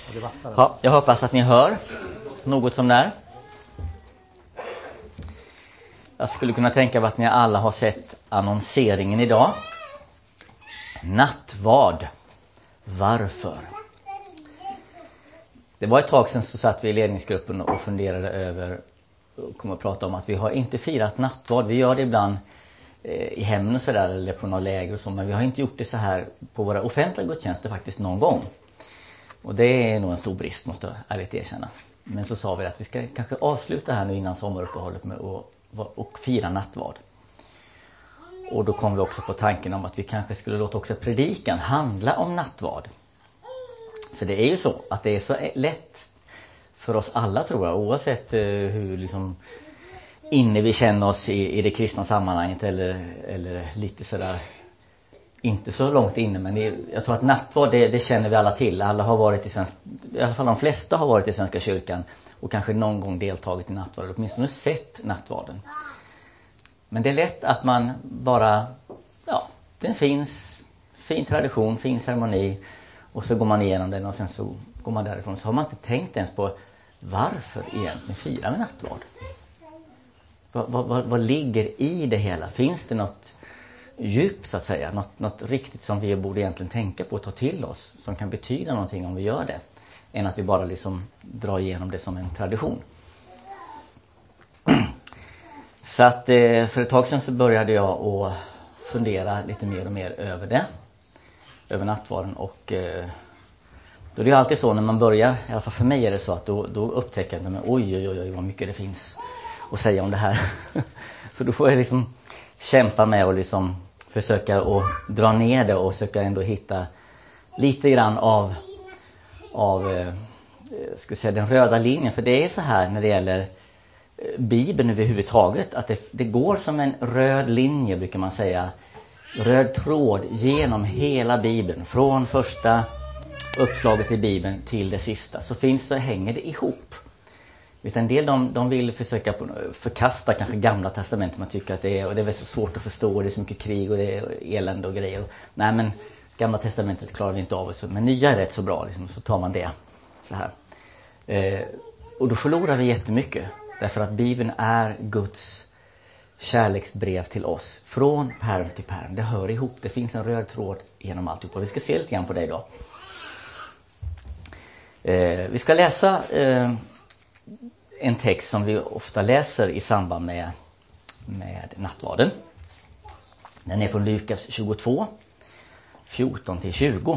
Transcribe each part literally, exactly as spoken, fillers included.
Ja, jag hoppas att ni hör något som där. Jag skulle kunna tänka mig att ni alla har sett annonseringen idag. Nattvard. Varför? Det var ett tag sedan så satt vi i ledningsgruppen och funderade över och kom att prata om att vi har inte firat nattvard. Vi gör det ibland i hemmen och sådär eller på några läger och så, men vi har inte gjort det så här på våra offentliga gudstjänster faktiskt någon gång. Och det är nog en stor brist, måste jag ärligt erkänna. Men så sa vi att vi ska kanske avsluta här nu innan sommaruppehållet med att och fira nattvard. Och då kom vi också på tanken om att vi kanske skulle låta också predikan handla om nattvard. För det är ju så att det är så lätt för oss alla, tror jag, oavsett hur liksom inne vi känner oss i, i det kristna sammanhanget eller, eller lite sådär, inte så långt inne, men det, jag tror att nattvard, det, det känner vi alla till. Alla har varit i svenska, i alla fall de flesta har varit i Svenska kyrkan och kanske någon gång deltagit i nattvard, eller åtminstone sett nattvarden. Men det är lätt att man bara, ja, det finns fin tradition, fin ceremoni, och så går man igenom den och sen så går man därifrån. Så har man inte tänkt ens på varför egentligen firar vi nattvard. Vad, vad, vad ligger i det hela? Finns det något djup, så att säga? Något, något riktigt som vi borde egentligen tänka på och ta till oss, som kan betyda någonting om vi gör det, än att vi bara liksom drar igenom det som en tradition. Så att för ett tag sedan så började jag att fundera lite mer och mer över det, över nattvarden, och då är det ju alltid så när man börjar, i alla fall för mig är det så att då, då upptäcker jag att oj, oj, oj, vad mycket det finns att säga om det här. Så då får jag liksom kämpa med och liksom försöka att dra ner det och försöka ändå hitta lite grann av, av eh, ska säga, den röda linjen. För det är så här när det gäller Bibeln överhuvudtaget, att det, det går som en röd linje, brukar man säga, röd tråd genom hela Bibeln, från första uppslaget i Bibeln till det sista, så finns så hänger det ihop. En del de, de vill försöka förkasta kanske gamla testamentet, man tycker att det är, och det är väl så svårt att förstå, det är så mycket krig och det är elände och grejer. Nej, men gamla testamentet klarar vi inte av oss, men nya är rätt så bra liksom, så tar man det så här. Eh, och då förlorar vi jättemycket, därför att Bibeln är Guds kärleksbrev till oss, från pärm till pärm. Det hör ihop, det finns en röd tråd genom alltihop, och vi ska se lite grann på det idag. Eh, vi ska läsa eh, en text som vi ofta läser i samband med, med nattvarden. Den är från Lukas tjugotvå, fjorton till tjugo.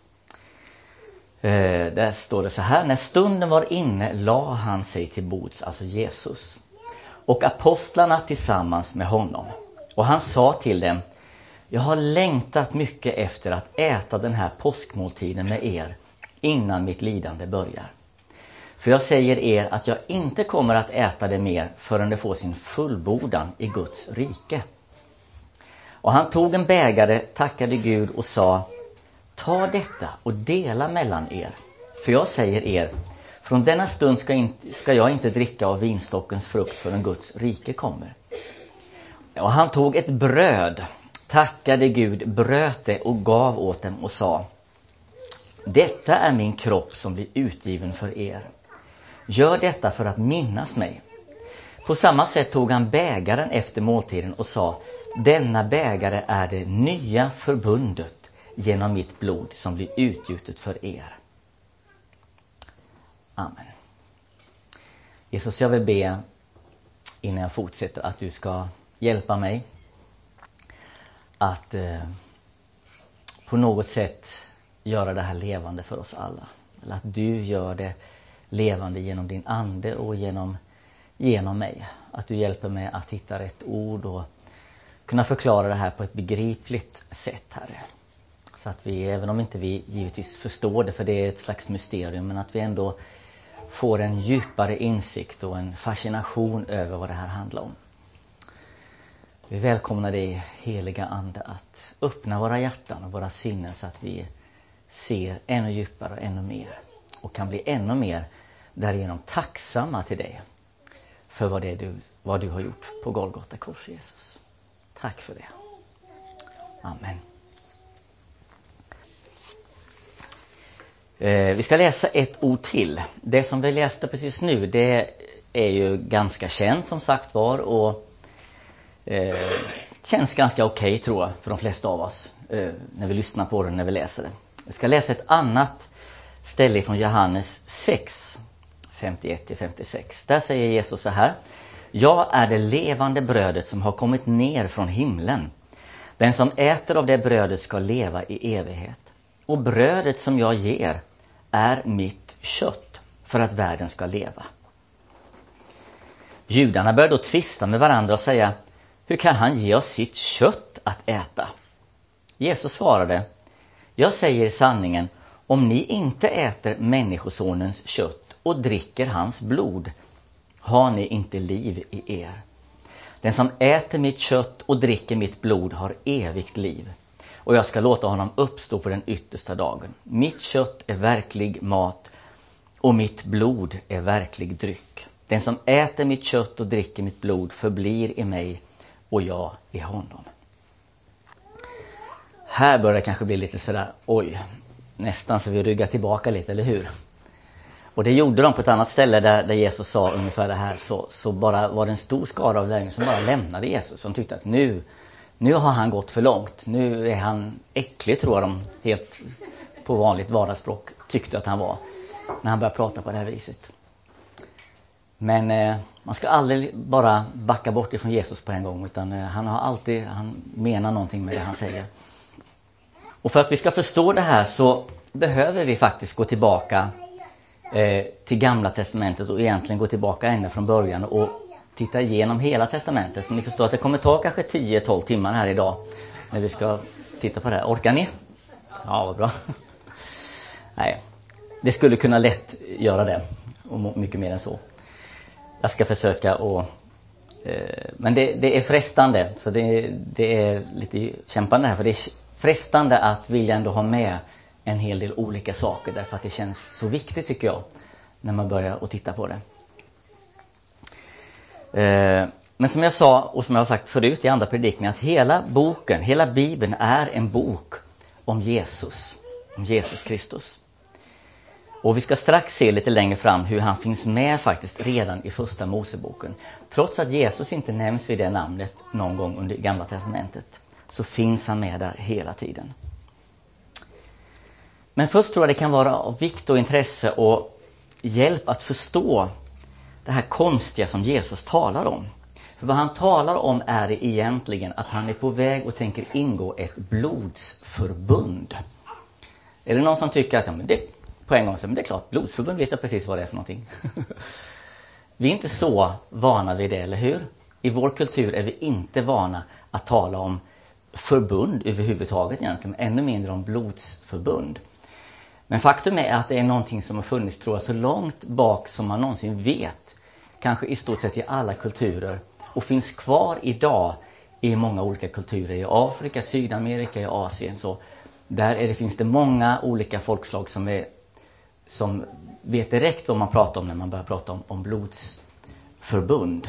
Eh, där står det så här: när stunden var inne la han sig till bords, alltså Jesus, och apostlarna tillsammans med honom. Och han sa till dem: jag har längtat mycket efter att äta den här påskmåltiden med er innan mitt lidande börjar. För jag säger er att jag inte kommer att äta det mer förrän det får sin fullbordan i Guds rike. Och han tog en bägare, tackade Gud och sa: ta detta och dela mellan er. För jag säger er, från denna stund ska, inte, ska jag inte dricka av vinstockens frukt förrän Guds rike kommer. Och han tog ett bröd, tackade Gud, bröt det och gav åt dem och sa: detta är min kropp som blir utgiven för er. Gör detta för att minnas mig. På samma sätt tog han bägaren efter måltiden och sa: denna bägare är det nya förbundet genom mitt blod som blir utgjutet för er. Amen. Jesus, jag vill be innan jag fortsätter att du ska hjälpa mig att eh, på något sätt göra det här levande för oss alla. Eller att du gör det levande genom din ande och genom, genom mig. Att du hjälper mig att hitta rätt ord och kunna förklara det här på ett begripligt sätt, Herre. Så att vi, även om inte vi givetvis förstår det, för det är ett slags mysterium, men att vi ändå får en djupare insikt och en fascination över vad det här handlar om. Vi välkomnar dig, heliga ande, att öppna våra hjärtan och våra sinnen så att vi ser ännu djupare och ännu mer. Och kan bli ännu mer därigenom tacksamma till dig för vad, det är du, vad du har gjort på Golgata kors, Jesus. Tack för det. Amen. Eh, vi ska läsa ett ord till. Det som vi läste precis nu, det är ju ganska känt som sagt var. Och eh, känns ganska okej okay, tror jag, för de flesta av oss. Eh, när vi lyssnar på det, när vi läser det. Jag ska läsa ett annat ställe från Johannes sex, femtioett till femtiosex. Där säger Jesus så här: jag är det levande brödet som har kommit ner från himlen. Den som äter av det brödet ska leva i evighet. Och brödet som jag ger är mitt kött för att världen ska leva. Judarna började då tvista med varandra och säga: hur kan han ge oss sitt kött att äta? Jesus svarade: jag säger sanningen, om ni inte äter människosonens kött och dricker hans blod, har ni inte liv i er. Den som äter mitt kött och dricker mitt blod har evigt liv, och jag ska låta honom uppstå på den yttersta dagen. Mitt kött är verklig mat och mitt blod är verklig dryck. Den som äter mitt kött och dricker mitt blod förblir i mig och jag i honom. Här börjar det kanske bli lite sådär, oj, nästan så vi ryggar tillbaka lite, eller hur? Och det gjorde de på ett annat ställe där, där Jesus sa ungefär det här, så, så bara var det en stor skara av lärjungar som bara lämnade Jesus. Som tyckte att nu, nu har han gått för långt. Nu är han äcklig, tror jag de helt på vanligt vardagsspråk tyckte att han var. När han började prata på det här viset. Men eh, man ska aldrig bara backa bort ifrån Jesus på en gång. Utan eh, han har alltid, han menar någonting med det han säger. Och för att vi ska förstå det här så behöver vi faktiskt gå tillbaka eh, till Gamla testamentet. Och egentligen gå tillbaka ända från början och titta igenom hela testamentet. Så ni förstår att det kommer ta kanske tio till tolv timmar här idag. När vi ska titta på det här. Orkar ni? Ja, vad bra. Nej, det skulle kunna lätt göra det. Och mycket mer än så. Jag ska försöka och eh, men det, det är frestande. Så det, det är lite kämpande här. För det är frestande att vilja ändå ha med en hel del olika saker. Därför att det känns så viktigt, tycker jag. När man börjar att titta på det. Eh, men som jag sa och som jag har sagt förut i andra predikningar. Att hela boken, hela Bibeln är en bok om Jesus. Om Jesus Kristus. Och vi ska strax se lite längre fram hur han finns med faktiskt redan i första Moseboken. Trots att Jesus inte nämns vid det namnet någon gång under Gamla testamentet, så finns han med där hela tiden. Men först tror jag det kan vara av vikt och intresse och hjälp att förstå det här konstiga som Jesus talar om. För vad han talar om är egentligen att han är på väg och tänker ingå ett blodsförbund. Är det någon som tycker att ja, men det på en gång så, men det är klart, blodsförbund vet jag precis vad det är för någonting. Vi är inte så vana vid det, eller hur? I vår kultur är vi inte vana att tala om förbund överhuvudtaget egentligen, ännu mindre om blodsförbund. Men faktum är att det är någonting som har funnits, tror jag, så långt bak som man någonsin vet. Kanske i stort sett i alla kulturer. Och finns kvar idag i många olika kulturer. I Afrika, Sydamerika, i Asien. Så där är det, finns det många olika folkslag som är som vet direkt vad man pratar om när man börjar prata om, om blodsförbund.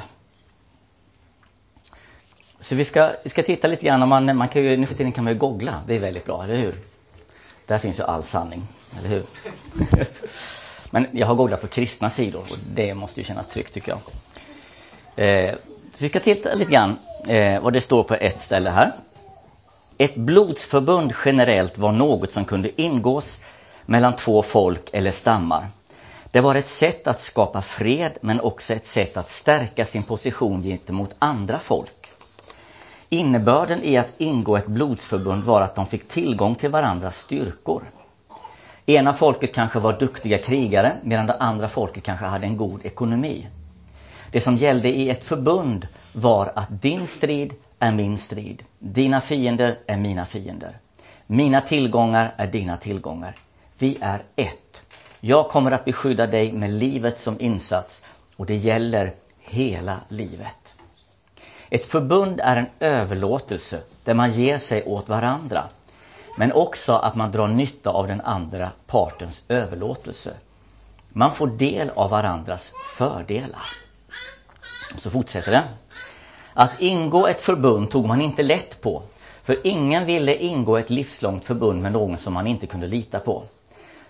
Så vi ska, vi ska titta lite grann. Om man, man kan ju, nu för tiden kan man ju googla. Det är väldigt bra, eller hur? Där finns ju all sanning, eller hur? Men jag har googlat på kristna sidor och det måste ju kännas tryggt, tycker jag. Eh, så vi ska titta lite grann eh, vad det står på ett ställe här. Ett blodsförbund generellt var något som kunde ingås mellan två folk eller stammar. Det var ett sätt att skapa fred, men också ett sätt att stärka sin position gentemot andra folk. Innebörden i att ingå ett blodsförbund var att de fick tillgång till varandras styrkor. Ena folket kanske var duktiga krigare, medan det andra folket kanske hade en god ekonomi. Det som gällde i ett förbund var att din strid är min strid. Dina fiender är mina fiender. Mina tillgångar är dina tillgångar. Vi är ett. Jag kommer att beskydda dig med livet som insats, och det gäller hela livet. Ett förbund är en överlåtelse där man ger sig åt varandra, men också att man drar nytta av den andra partens överlåtelse. Man får del av varandras fördelar. Så fortsätter det. Att ingå ett förbund tog man inte lätt på, för ingen ville ingå ett livslångt förbund med någon som man inte kunde lita på.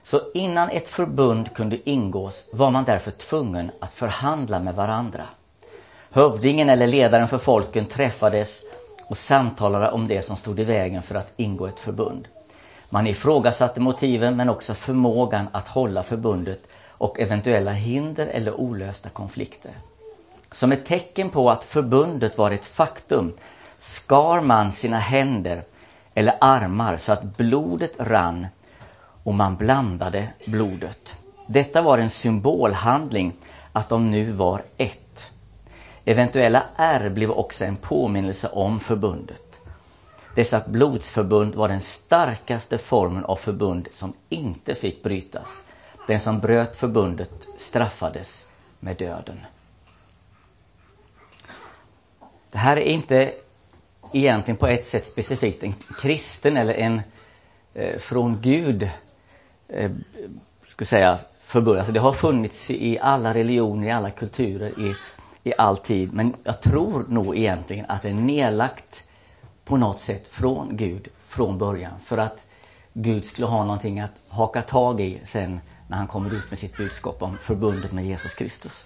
Så innan ett förbund kunde ingås var man därför tvungen att förhandla med varandra. Hövdingen eller ledaren för folken träffades och samtalade om det som stod i vägen för att ingå ett förbund. Man ifrågasatte motiven men också förmågan att hålla förbundet och eventuella hinder eller olösta konflikter. Som ett tecken på att förbundet var ett faktum skar man sina händer eller armar så att blodet rann och man blandade blodet. Detta var en symbolhandling att de nu var ett. Eventuella ärr blev också en påminnelse om förbundet. Dessa blodsförbund var den starkaste formen av förbund som inte fick brytas. Den som bröt förbundet straffades med döden. Det här är inte egentligen på ett sätt specifikt en kristen eller en eh, från Gud eh, ska säga förbund. Alltså det har funnits i alla religioner, i alla kulturer, i, i all tid. Men jag tror nog egentligen att det är nedlagt på något sätt från Gud från början. För att Gud skulle ha någonting att haka tag i sen när han kommer ut med sitt budskap om förbundet med Jesus Kristus.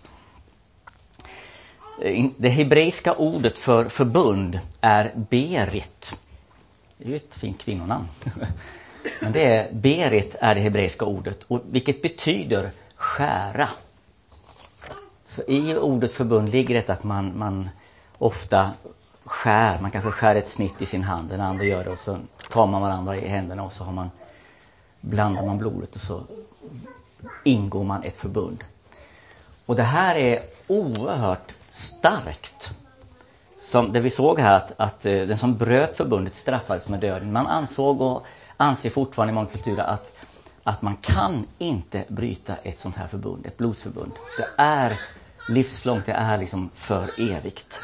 Det hebreiska ordet för förbund är berit. Det är ju ett fint kvinnonamn. Men det är, berit är det hebreiska ordet, och vilket betyder skära. Så i ordet förbund ligger det att man, man ofta skär. Man kanske skär ett snitt i sin hand, den andra gör det, och så tar man varandra i händerna och så har man, blandar man blodet och så ingår man ett förbund. Och det här är oerhört starkt. Som det vi såg här att, att den som bröt förbundet straffades med döden. Man ansåg och anser fortfarande i många kulturer att, att man kan inte bryta ett sånt här förbund, ett blodsförbund. Det är livslångt, det är liksom för evigt.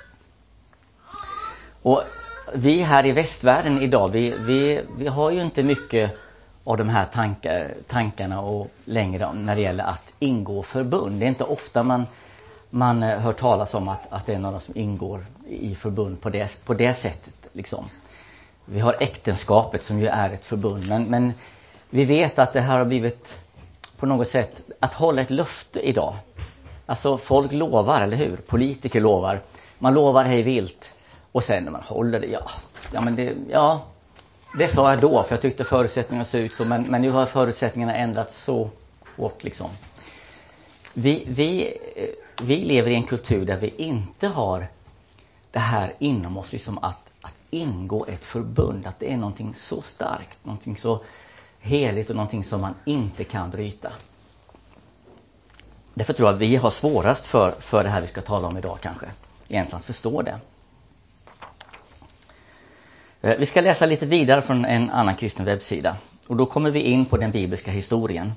Och vi här i västvärlden idag, vi, vi, vi har ju inte mycket av de här tankar, tankarna och längre när det gäller att ingå förbund. Det är inte ofta man, man hör talas om att, att det är några som ingår i förbund på det, på det sättet. Liksom. Vi har äktenskapet som ju är ett förbund. Men, men vi vet att det här har blivit på något sätt att hålla ett löfte idag. Alltså folk lovar, eller hur? Politiker lovar. Man lovar hej vilt. Och sen när man håller det, ja, ja men det, ja, det sa jag då för jag tyckte förutsättningarna såg ut så, men, men nu har förutsättningarna ändrats så åt liksom. Vi, vi, vi lever i en kultur där vi inte har det här inom oss, liksom att, att ingå ett förbund, att det är någonting så starkt, någonting så heligt och någonting som man inte kan bryta. Därför tror jag att vi har svårast för, för det här vi ska tala om idag kanske, egentligen att förstå det. Vi ska läsa lite vidare från en annan kristen webbsida. Och då kommer vi in på den bibliska historien.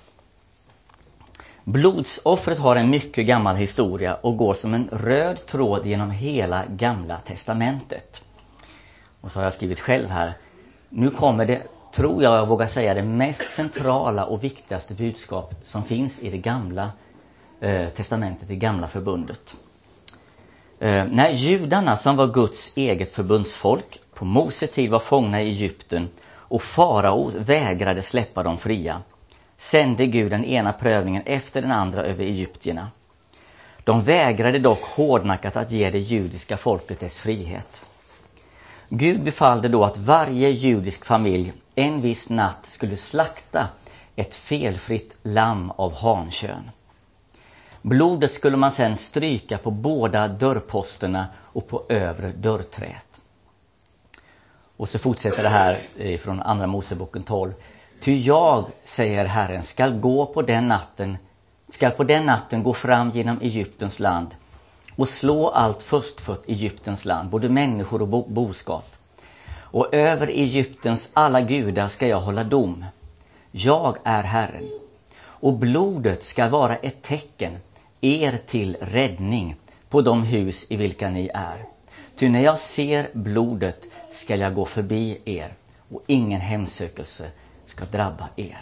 Blodsoffret har en mycket gammal historia och går som en röd tråd genom hela gamla testamentet. Och så har jag skrivit själv här. Nu kommer det, tror jag jag vågar säga, det mest centrala och viktigaste budskap som finns i det gamla eh, testamentet, det gamla förbundet. Eh, när judarna som var Guds eget förbundsfolk på Mose tid var fångna i Egypten och farao vägrade släppa dem fria, sände Gud den ena prövningen efter den andra över egyptierna. De vägrade dock hårdnackat att ge det judiska folket dess frihet. Gud befallde då att varje judisk familj en viss natt skulle slakta ett felfritt lamm av hankön. Blodet skulle man sedan stryka på båda dörrposterna och på övre dörrträt. Och så fortsätter det här från andra Moseboken tolv. Ty jag, säger Herren, skall gå på den natten, skall på den natten gå fram genom Egyptens land och slå allt förstfött Egyptens land, både människor och bo- boskap. Och över Egyptens alla gudar ska jag hålla dom. Jag är Herren. Och blodet ska vara ett tecken, er till räddning, på de hus i vilka ni är. Ty när jag ser blodet ska jag gå förbi er, och ingen hemsökelse ska drabba er.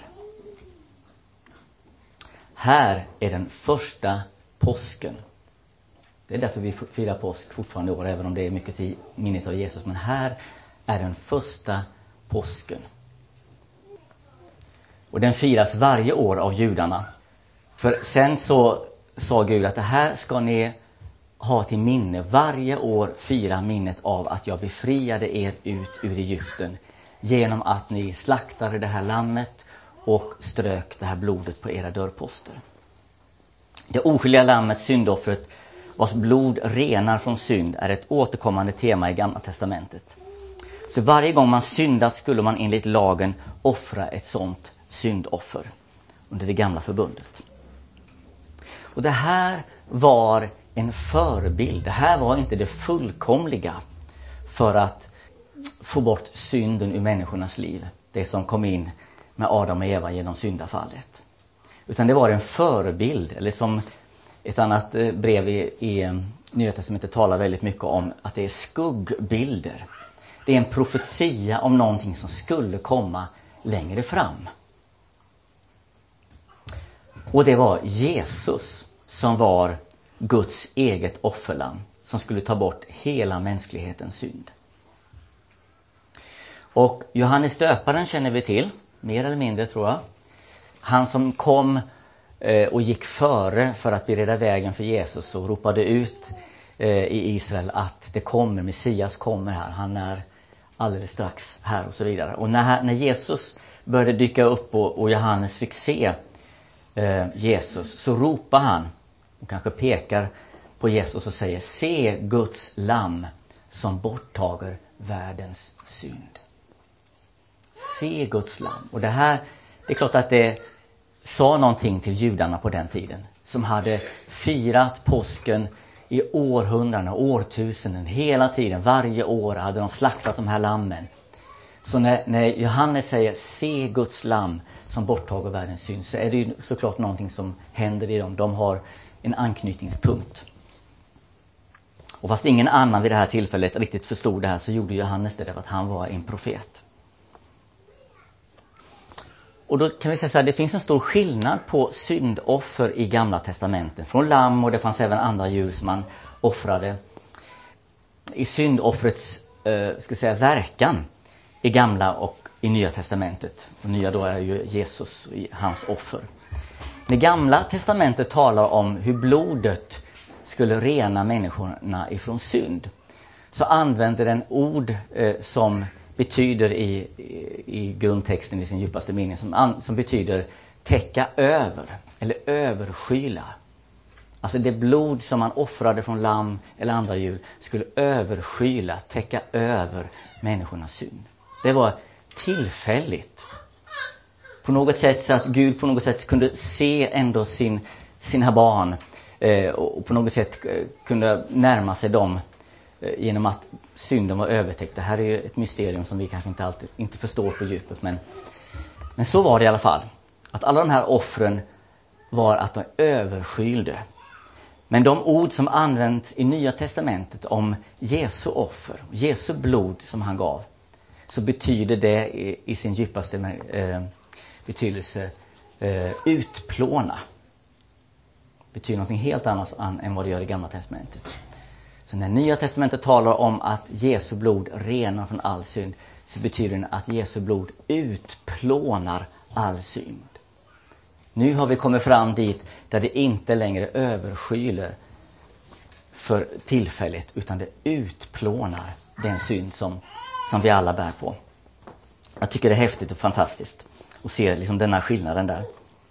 Här är den första påsken. Det är därför vi firar påsk fortfarande i år, även om det är mycket till minnet av Jesus. Men här är den första påsken. Och den firas varje år av judarna. För sen så sa Gud att det här ska ni ha till minne. Varje år fira minnet av att jag befriade er ut ur Egypten. Genom att ni slaktade det här lammet och strök det här blodet på era dörrposter. Det oskyldiga lammets syndoffret, vars blod renar från synd, är ett återkommande tema i Gamla testamentet. Så varje gång man syndat skulle man enligt lagen offra ett sånt syndoffer under det gamla förbundet. Och det här var en förebild. Det här var inte det fullkomliga för att få bort synden ur människornas liv. Det som kom in med Adam och Eva genom syndafallet. Utan det var en förebild, eller som ett annat brev i, i Nya testamentet talar väldigt mycket om, att det är skuggbilder. Det är en profetia om någonting som skulle komma längre fram. Och det var Jesus som var Guds eget offerlamm, som skulle ta bort hela mänsklighetens synd. Och Johannes döparen känner vi till, mer eller mindre tror jag. Han som kom eh, och gick före för att bereda vägen för Jesus och ropade ut eh, i Israel att det kommer, Messias kommer här, han är alldeles strax här och så vidare. Och när, när Jesus började dyka upp och, och Johannes fick se eh, Jesus, så ropar han och kanske pekar på Jesus och säger: se Guds lamm som borttager världens synd. Se Guds lamm. Och det här, det är klart att det sa någonting till judarna på den tiden, som hade firat påsken i århundraden och årtusenden. Hela tiden, varje år hade de slaktat de här lammen. Så när, när Johannes säger se Guds lamm som borttager världens synd, så är det ju såklart någonting som händer i dem. De har en anknytningspunkt. Och fast ingen annan vid det här tillfället riktigt förstod det här, så gjorde Johannes det därför att han var en profet. Och då kan vi säga så här, det finns en stor skillnad på syndoffer i Gamla testamentet. Från lamm, och det fanns även andra djur som man offrade. I syndoffrets eh, ska säga, verkan i Gamla och i Nya testamentet. Och nya då är ju Jesus i hans offer. Det Gamla testamentet talar om hur blodet skulle rena människorna ifrån synd. Så använder den ord eh, som betyder i, i, i grundtexten i sin djupaste mening, som, an, som betyder täcka över eller överskyla. Alltså det blod som man offrade från lamm eller andra djur skulle överskyla, täcka över människornas synd. Det var tillfälligt. På något sätt så att Gud på något sätt kunde se ändå sin, sina barn eh, och på något sätt eh, kunde närma sig dem eh, genom att synden var övertäckt. Det här är ju ett mysterium som vi kanske inte alltid inte förstår på djupet, men, men så var det i alla fall. Att alla de här offren var att de överskylde. Men de ord som används i Nya testamentet om Jesu offer, Jesu blod som han gav, så betyder det i, i sin djupaste eh, betydelse eh, utplåna. Betyder något helt annat än vad det gör i Gamla testamentet. Så när Nya testamentet talar om att Jesu blod renar från all synd, så betyder det att Jesu blod utplånar all synd. Nu har vi kommit fram dit där det inte längre överskyler för tillfället, utan det utplånar den synd som, som vi alla bär på. Jag tycker det är häftigt och fantastiskt att se liksom denna skillnaden där.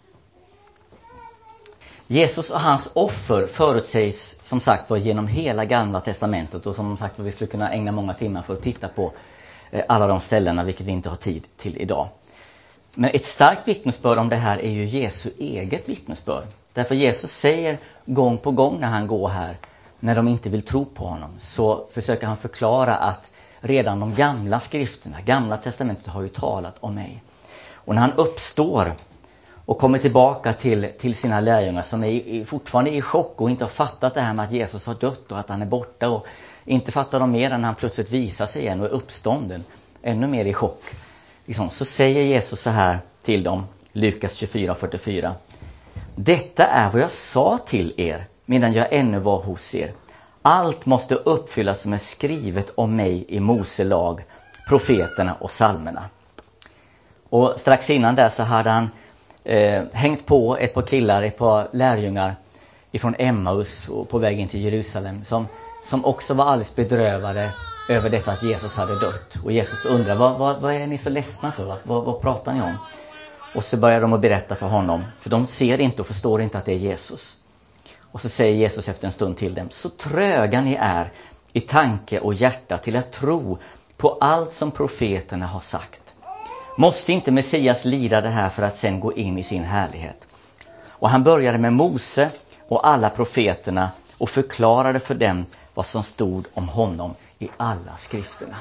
Jesus och hans offer förutsägs som sagt var genom hela Gamla testamentet, och som sagt var vi skulle kunna ägna många timmar för att titta på alla de ställena, vilket vi inte har tid till idag. Men ett starkt vittnesbörd om det här är ju Jesu eget vittnesbörd. Därför Jesus säger gång på gång när han går här, när de inte vill tro på honom, så försöker han förklara att redan de gamla skrifterna, Gamla testamentet har ju talat om mig. Och när han uppstår och kommer tillbaka till, till sina lärjungar som är fortfarande i chock och inte har fattat det här med att Jesus har dött och att han är borta, och inte fattar de mer än när han plötsligt visar sig igen och är uppstånden, ännu mer i chock. Liksom, så säger Jesus så här till dem, Lukas tjugofyra fyrtiofyra. Detta är vad jag sa till er medan jag ännu var hos er. Allt måste uppfyllas som är skrivet om mig i Mose lag, profeterna och psalmerna. Och strax innan där så hade han eh, hängt på ett par killar, ett par lärjungar ifrån Emmaus och på vägen till Jerusalem som, som också var alldeles bedrövade över detta att Jesus hade dött. Och Jesus undrar, vad, vad, vad är ni så ledsna för? Vad, vad pratar ni om? Och så börjar de att berätta för honom, för de ser inte och förstår inte att det är Jesus. Och så säger Jesus efter en stund till dem, så tröga ni är i tanke och hjärta till att tro på allt som profeterna har sagt. Måste inte Messias lida det här för att sen gå in i sin härlighet? Och han började med Mose och alla profeterna och förklarade för dem vad som stod om honom i alla skrifterna.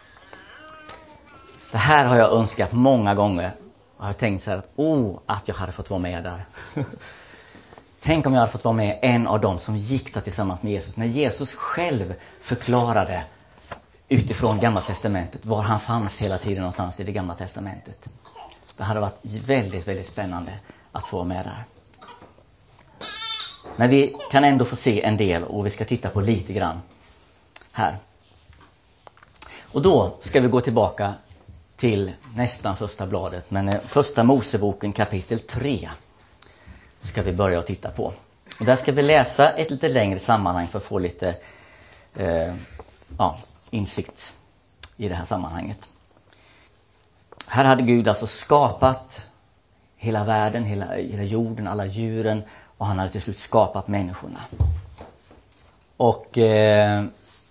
Det här har jag önskat många gånger. Jag har tänkt så här att, oh, att jag hade fått vara med där. Tänk om jag hade fått vara med en av dem som gick där tillsammans med Jesus. När Jesus själv förklarade utifrån Gamla testamentet var han fanns hela tiden någonstans i det Gamla testamentet. Det hade varit väldigt, väldigt spännande att få vara med där. Men vi kan ändå få se en del och vi ska titta på lite grann här. Och då ska vi gå tillbaka till nästan första bladet. Men första Moseboken kapitel tre ska vi börja att titta på. Och där ska vi läsa ett lite längre sammanhang för att få lite eh, ja, insikt i det här sammanhanget. Här hade Gud alltså skapat hela världen, hela, hela jorden, alla djuren. Och han hade till slut skapat människorna. Och eh,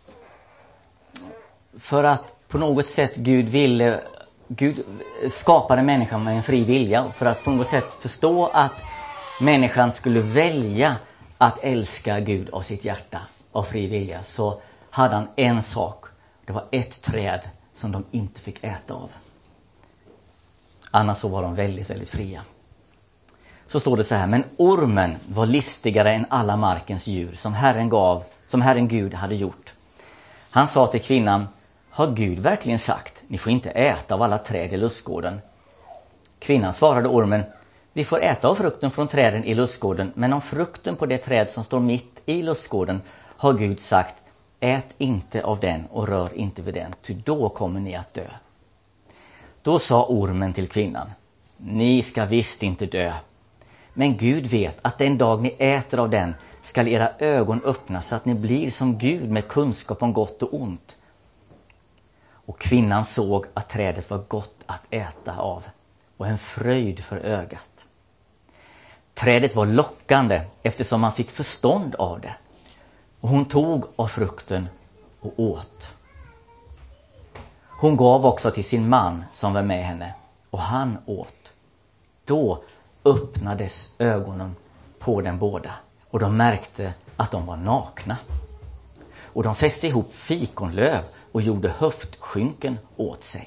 för att på något sätt Gud ville, Gud skapade människan med en fri vilja. För att på något sätt förstå att människan skulle välja att älska Gud av sitt hjärta, av fri vilja. Så hade han en sak. Det var ett träd som de inte fick äta av. Annars så var de väldigt, väldigt fria. Så står det så här, men ormen var listigare än alla markens djur som Herren gav, som Herren Gud hade gjort. Han sa till kvinnan, har Gud verkligen sagt, ni får inte äta av alla träd i lustgården? Kvinnan svarade ormen, vi får äta av frukten från träden i lustgården, men om frukten på det träd som står mitt i lustgården har Gud sagt, ät inte av den och rör inte vid den, ty då kommer ni att dö. Då sa ormen till kvinnan, ni ska visst inte dö. Men Gud vet att den dag ni äter av den skall era ögon öppnas så att ni blir som Gud med kunskap om gott och ont. Och kvinnan såg att trädet var gott att äta av och en fröjd för ögat. Trädet var lockande eftersom man fick förstånd av det. Och hon tog av frukten och åt. Hon gav också till sin man som var med henne och han åt. Då öppnades ögonen på den båda och de märkte att de var nakna. Och de fäste ihop fikonlöv och gjorde höftskynken åt sig.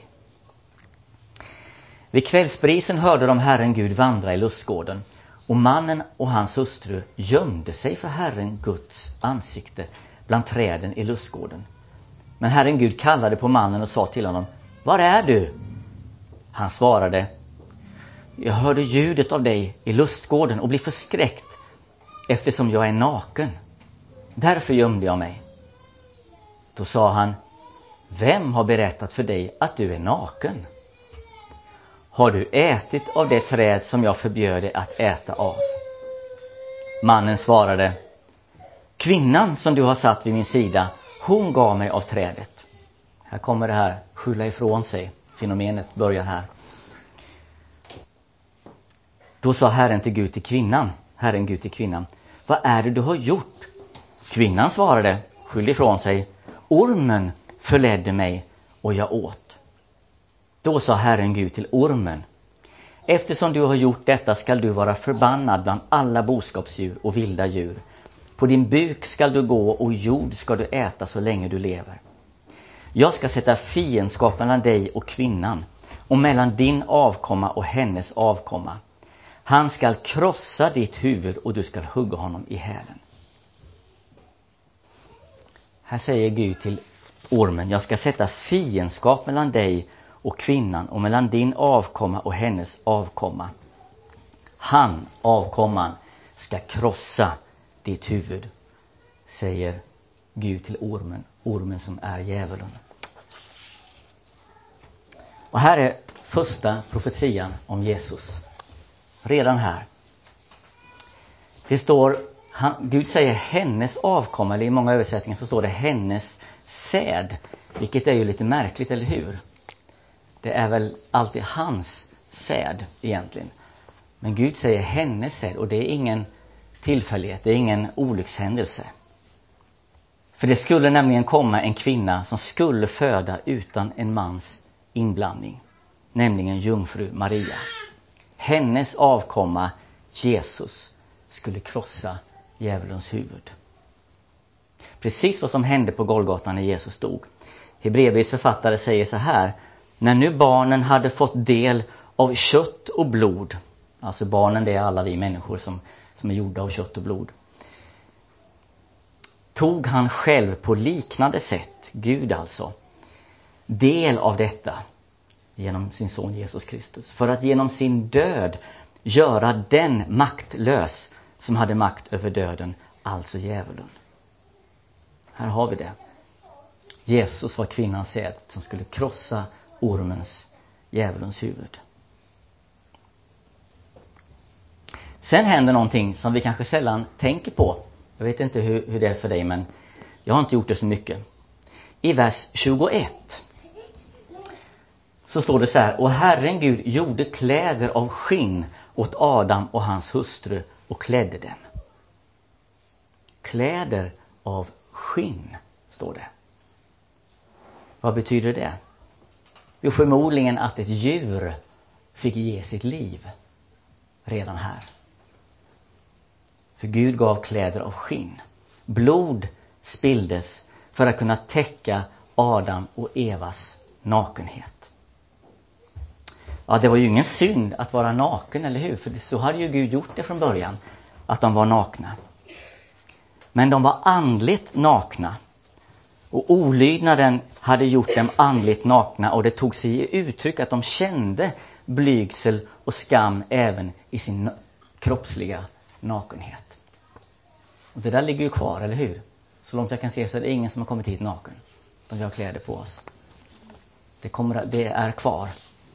Vid kvällsbrisen hörde de Herren Gud vandra i lustgården och mannen och hans hustru gömde sig för Herren Guds ansikte bland träden i lustgården. Men Herren Gud kallade på mannen och sa till honom, var är du? Han svarade, jag hörde ljudet av dig i lustgården och blev förskräckt eftersom jag är naken. Därför gömde jag mig. Då sa han, vem har berättat för dig att du är naken? Har du ätit av det träd som jag förbjöd dig att äta av? Mannen svarade, kvinnan som du har satt vid min sida, hon gav mig av trädet. Här kommer det här skylla ifrån sig. Fenomenet börjar här. Då sa Herren till Gud till kvinnan, Herren Gud till kvinnan, vad är det du har gjort? Kvinnan svarade, skyll ifrån sig, ormen förledde mig och jag åt. Då sa Herren Gud till ormen, eftersom du har gjort detta skall du vara förbannad bland alla boskapsdjur och vilda djur. På din buk skall du gå och jord ska du äta så länge du lever. Jag ska sätta fiendskap mellan dig och kvinnan och mellan din avkomma och hennes avkomma. Han skall krossa ditt huvud och du skall hugga honom i hälen. Här säger Gud till ormen, jag ska sätta fiendskap mellan dig och kvinnan och mellan din avkomma och hennes avkomma. Han, avkomman, ska krossa ditt huvud, säger Gud till ormen, ormen som är djävulen. Och här är första profetian om Jesus. Redan här. Det står, han, Gud säger hennes avkomma, eller i många översättningar så står det hennes säd. Vilket är ju lite märkligt, eller hur? Det är väl alltid hans säd egentligen. Men Gud säger hennes säd, och det är ingen tillfällighet, det är ingen olyckshändelse. För det skulle nämligen komma en kvinna som skulle föda utan en mans inblandning. Nämligen jungfru Maria. Hennes avkomma, Jesus, skulle krossa djävulens huvud. Precis vad som hände på Golgata när Jesus dog. Hebreerbrevets författare säger så här: när nu barnen hade fått del av kött och blod, alltså barnen, det är alla vi människor som, som är gjorda av kött och blod, tog han själv på liknande sätt, Gud alltså, del av detta genom sin son Jesus Kristus, för att genom sin död göra den maktlös som hade makt över döden, alltså djävulen. Här har vi det. Jesus var kvinnans säd som skulle krossa ormens, djävulens huvud. Sen händer någonting som vi kanske sällan tänker på. Jag vet inte hur, hur det är för dig, men jag har inte gjort det så mycket. I vers tjugoett så står det så här: och Herren Gud gjorde kläder av skinn åt Adam och hans hustru och klädde dem. Kläder av skinn, står det. Vad betyder det? Jo, förmodligen att ett djur fick ge sitt liv redan här. För Gud gav kläder av skinn. Blod spilldes för att kunna täcka Adam och Evas nakenhet. Ja, det var ju ingen synd att vara naken, eller hur? För så hade ju Gud gjort det från början, att de var nakna. Men de var andligt nakna. Och olydnaden hade gjort dem andligt nakna, och det tog sig i uttryck att de kände blygsel och skam även i sin kroppsliga nakenhet. Och det där ligger ju kvar, eller hur? Så långt jag kan se så är det ingen som har kommit hit naken. De har kläder på oss. Det, kommer, det är kvar.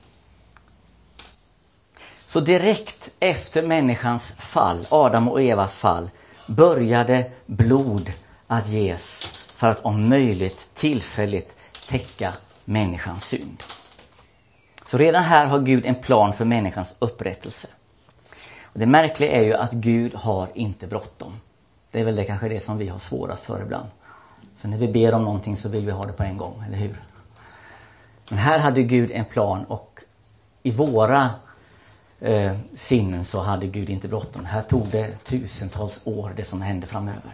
Så direkt efter människans fall, Adam och Evas fall, började blod att ges för att om möjligt tillfälligt täcka människans synd. Så redan här har Gud en plan för människans upprättelse. Och det märkliga är ju att Gud har inte bråttom. Det är väl det kanske det som vi har svårast för ibland. För när vi ber om någonting så vill vi ha det på en gång, eller hur? Men här hade Gud en plan, och i våra eh, sinnen så hade Gud inte bråttom. Här tog det tusentals år det som hände framöver.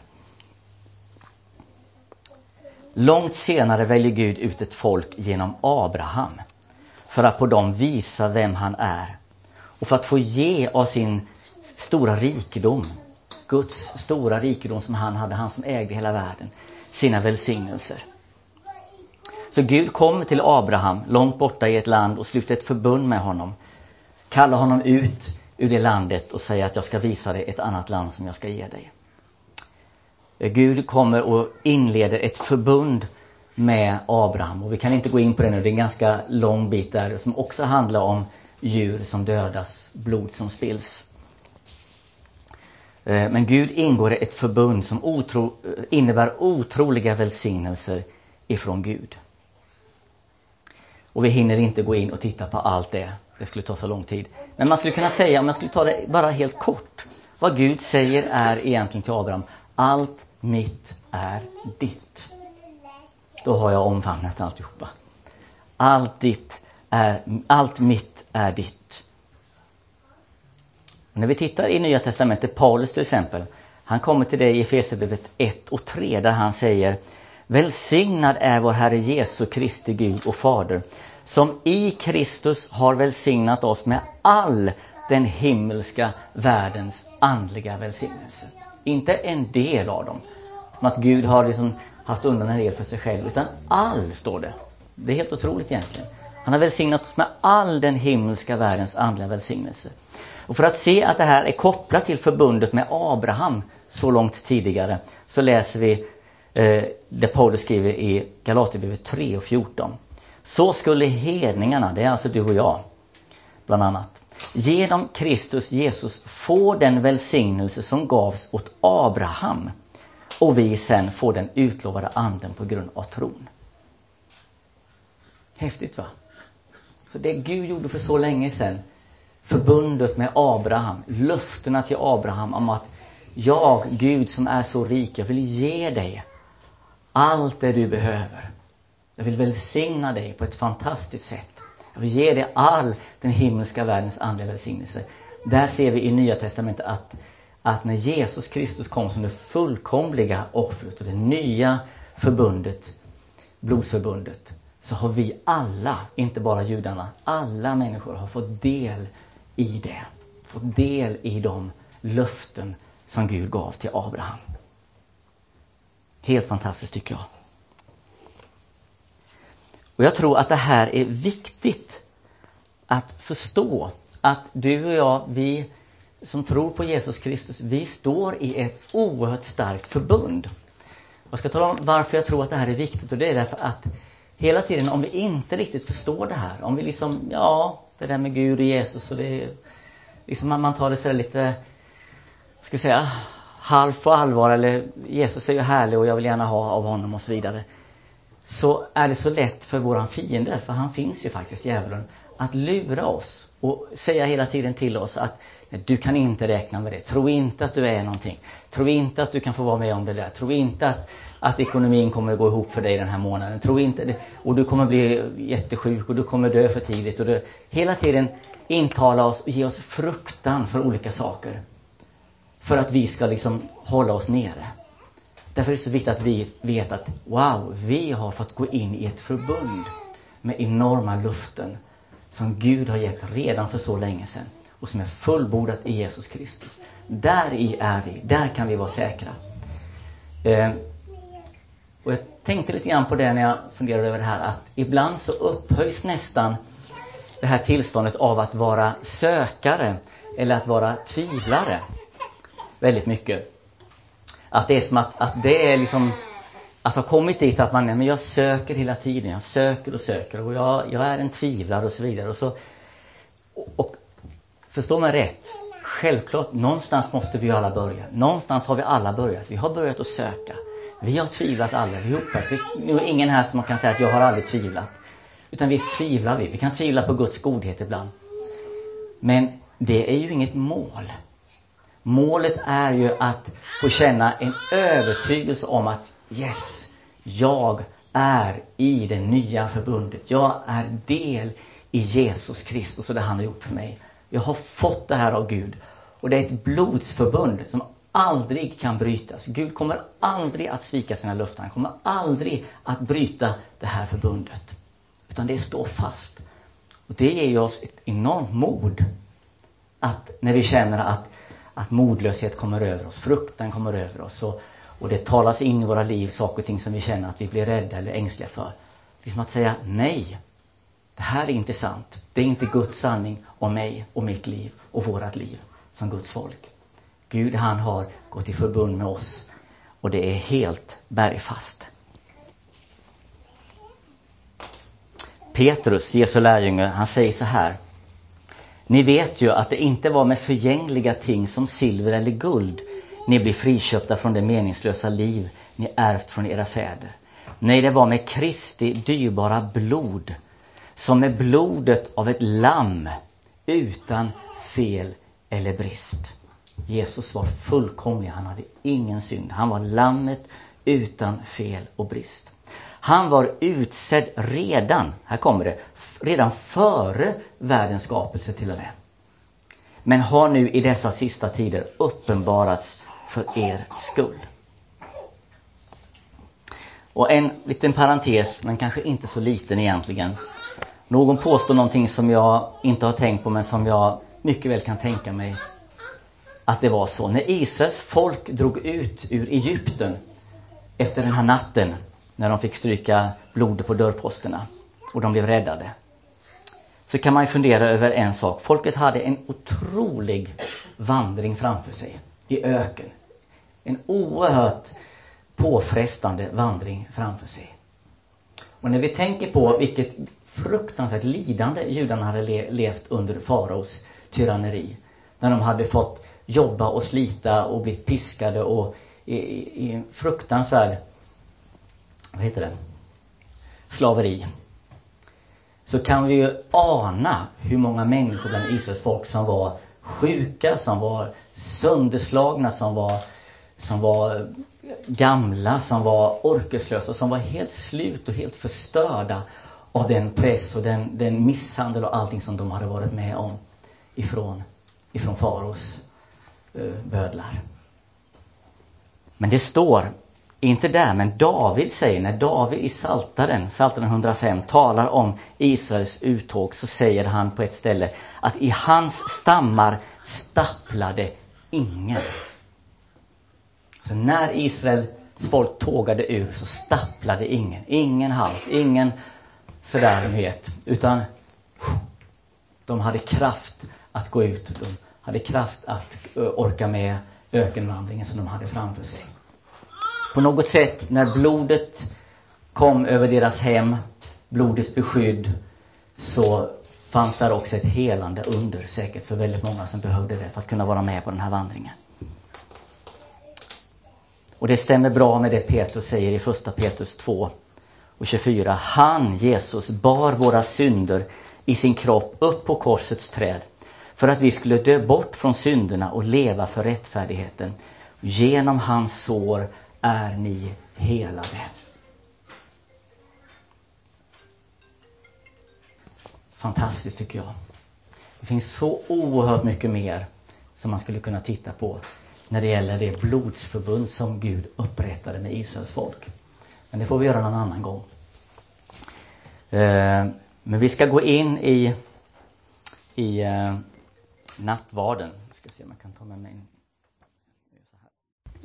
Långt senare väljer Gud ut ett folk genom Abraham för att på dem visa vem han är. Och för att få ge av sin stora rikedom, Guds stora rikedom som han hade, han som ägde hela världen, sina välsignelser. Så Gud kommer till Abraham långt borta i ett land och sluter ett förbund med honom. Kallar honom ut ur det landet och säger att jag ska visa dig ett annat land som jag ska ge dig. Gud kommer och inleder ett förbund med Abraham. Och vi kan inte gå in på det nu, det är en ganska lång bit där som också handlar om djur som dödas, blod som spills. Men Gud ingår ett förbund som otro, innebär otroliga välsignelser ifrån Gud. Och vi hinner inte gå in och titta på allt det. Det skulle ta så lång tid. Men man skulle kunna säga, om jag skulle ta det bara helt kort. Vad Gud säger är egentligen till Abraham: allt mitt är ditt. Då har jag omfamnat alltihopa. Allt ditt är, allt mitt är ditt. Och när vi tittar i Nya Testamentet, Paulus till exempel, han kommer till det i Efesierbrevet ett och tre där han säger: välsignad är vår Herre Jesu Kristi Gud och Fader, som i Kristus har välsignat oss med all den himmelska världens andliga välsignelse. Inte en del av dem, som att Gud har liksom haft undan en del för sig själv, utan all, står det. Det är helt otroligt egentligen. Han har välsignat oss med all den himmelska världens andliga välsignelse. Och för att se att det här är kopplat till förbundet med Abraham så långt tidigare, så läser vi eh, det Paulus skriver i Galaterbrevet tre och fjorton. Så skulle hedningarna, det är alltså du och jag bland annat, Genom Kristus Jesus får den välsignelse som gavs åt Abraham. Och vi sen får den utlovade anden på grund av tron. Häftigt, va? Så det Gud gjorde för så länge sedan, förbundet med Abraham, löftena till Abraham om att jag, Gud som är så rik, jag vill ge dig allt det du behöver. Jag vill välsigna dig på ett fantastiskt sätt. Jag vill ge dig all den himmelska världens andliga välsignelse. Där ser vi i Nya testamentet att, att när Jesus Kristus kom som det fullkomliga offret och det nya förbundet, blodsförbundet, så har vi alla, inte bara judarna, alla människor har fått del i det. Fått del i de löften som Gud gav till Abraham. Helt fantastiskt tycker jag. Och jag tror att det här är viktigt att förstå. Att du och jag, vi som tror på Jesus Kristus, vi står i ett oerhört starkt förbund. Jag ska tala om varför jag tror att det här är viktigt. Och det är därför att hela tiden om vi inte riktigt förstår det här. Om vi liksom, ja, det där med Gud och Jesus. Och det är liksom man tar det så lite, ska jag säga, halvt på allvar. Eller Jesus är ju härlig och jag vill gärna ha av honom och så vidare. Så är det så lätt för våran fiende, för han finns ju faktiskt, djävulen, att lura oss och säga hela tiden till oss att du kan inte räkna med det. Tro inte att du är någonting. Tro inte att du kan få vara med om det där. Tro inte att, att ekonomin kommer att gå ihop för dig den här månaden. Tro inte det. Och du kommer bli jättesjuk och du kommer dö för tidigt. Och du, hela tiden intala oss och ge oss fruktan för olika saker. För att vi ska liksom hålla oss nere. Därför är det så viktigt att vi vet att wow, vi har fått gå in i ett förbund med enorma luften som Gud har gett redan för så länge sedan och som är fullbordat i Jesus Kristus. Där i är vi, där kan vi vara säkra. Eh, och jag tänkte lite grann på det när jag funderade över det här, att ibland så upphöjs nästan det här tillståndet av att vara sökare eller att vara tvivlare väldigt mycket. Att det är som att, att det är liksom att ha kommit dit att man, men jag söker hela tiden, jag söker och söker och jag, jag är en tvivlare och så vidare. Och, så, och, och förstår man rätt, självklart, någonstans måste vi alla börja. Någonstans har vi alla börjat, vi har börjat att söka. Vi har tvivlat alla, vi hoppas. Det är ingen här som kan säga att jag har aldrig tvivlat. Utan visst tvivlar vi, vi kan tvivla på Guds godhet ibland. Men det är ju inget mål. Målet är ju att få känna en övertygelse om att yes, jag är i det nya förbundet. Jag är del i Jesus Kristus och det han har gjort för mig. Jag har fått det här av Gud. Och det är ett blodsförbund som aldrig kan brytas. Gud kommer aldrig att svika sina löften. Han kommer aldrig att bryta det här förbundet. Utan det står fast. Och det ger oss ett enormt mod. Att när vi känner att Att modlöshet kommer över oss, fruktan kommer över oss och, och det talas in i våra liv saker och ting som vi känner att vi blir rädda eller ängsliga för. Liksom att säga nej, det här är inte sant. Det är inte Guds sanning om mig och mitt liv och vårat liv som Guds folk. Gud, han har gått i förbund med oss och det är helt bergfast. Petrus, Jesu lärjunge, han säger så här: ni vet ju att det inte var med förgängliga ting som silver eller guld ni blir friköpta från det meningslösa liv ni ärvt från era fäder. Nej, det var med Kristi dyrbara blod, som med blodet av ett lamm utan fel eller brist. Jesus var fullkomlig, han hade ingen synd. Han var lammet utan fel och brist. Han var utsedd redan, här kommer det, redan före världens skapelse till och med. Men har nu i dessa sista tider uppenbarats för er skull. Och en liten parentes, men kanske inte så liten egentligen. Någon påstår någonting som jag inte har tänkt på, men som jag mycket väl kan tänka mig att det var så. När Israels folk drog ut ur Egypten efter den här natten, när de fick stryka blodet på dörrposterna och de blev räddade, så kan man ju fundera över en sak. Folket hade en otrolig vandring framför sig i öken. En oerhört påfrestande vandring framför sig. Och när vi tänker på vilket fruktansvärt lidande judarna hade levt under faraos tyranneri. När de hade fått jobba och slita och bli piskade och i, i, i fruktansvärd, vad heter det? Slaveri. Så kan vi ju ana hur många människor bland Israels folk som var sjuka, som var sönderslagna, som var, som var gamla, som var orkeslösa, som var helt slut och helt förstörda av den press och den, den misshandel och allting som de hade varit med om ifrån, ifrån faraos uh, bödlar. Men det står inte där, men David säger, när David i Psaltaren, Psaltaren hundrafem, talar om Israels uttåg, så säger han på ett ställe att i hans stammar stapplade ingen. Så när Israels folk tågade ut så stapplade ingen. Ingen halt, ingen sådär vet. Utan de hade kraft att gå ut. De hade kraft att orka med ökenvandringen som de hade framför sig. På något sätt när blodet kom över deras hem, blodets beskydd, så fanns där också ett helande under, säkert för väldigt många som behövde det för att kunna vara med på den här vandringen. Och det stämmer bra med det Petrus säger i första Petrus två och tjugofyra. Han, Jesus, bar våra synder i sin kropp upp på korsets träd för att vi skulle dö bort från synderna och leva för rättfärdigheten. Genom hans sår är ni helade. Fantastiskt tycker jag. Det finns så oerhört mycket mer som man skulle kunna titta på när det gäller det blodsförbund som Gud upprättade med Israels folk. Men det får vi göra någon annan gång. Men vi ska gå in i, i nattvarden. Jag ska se om jag kan ta med mig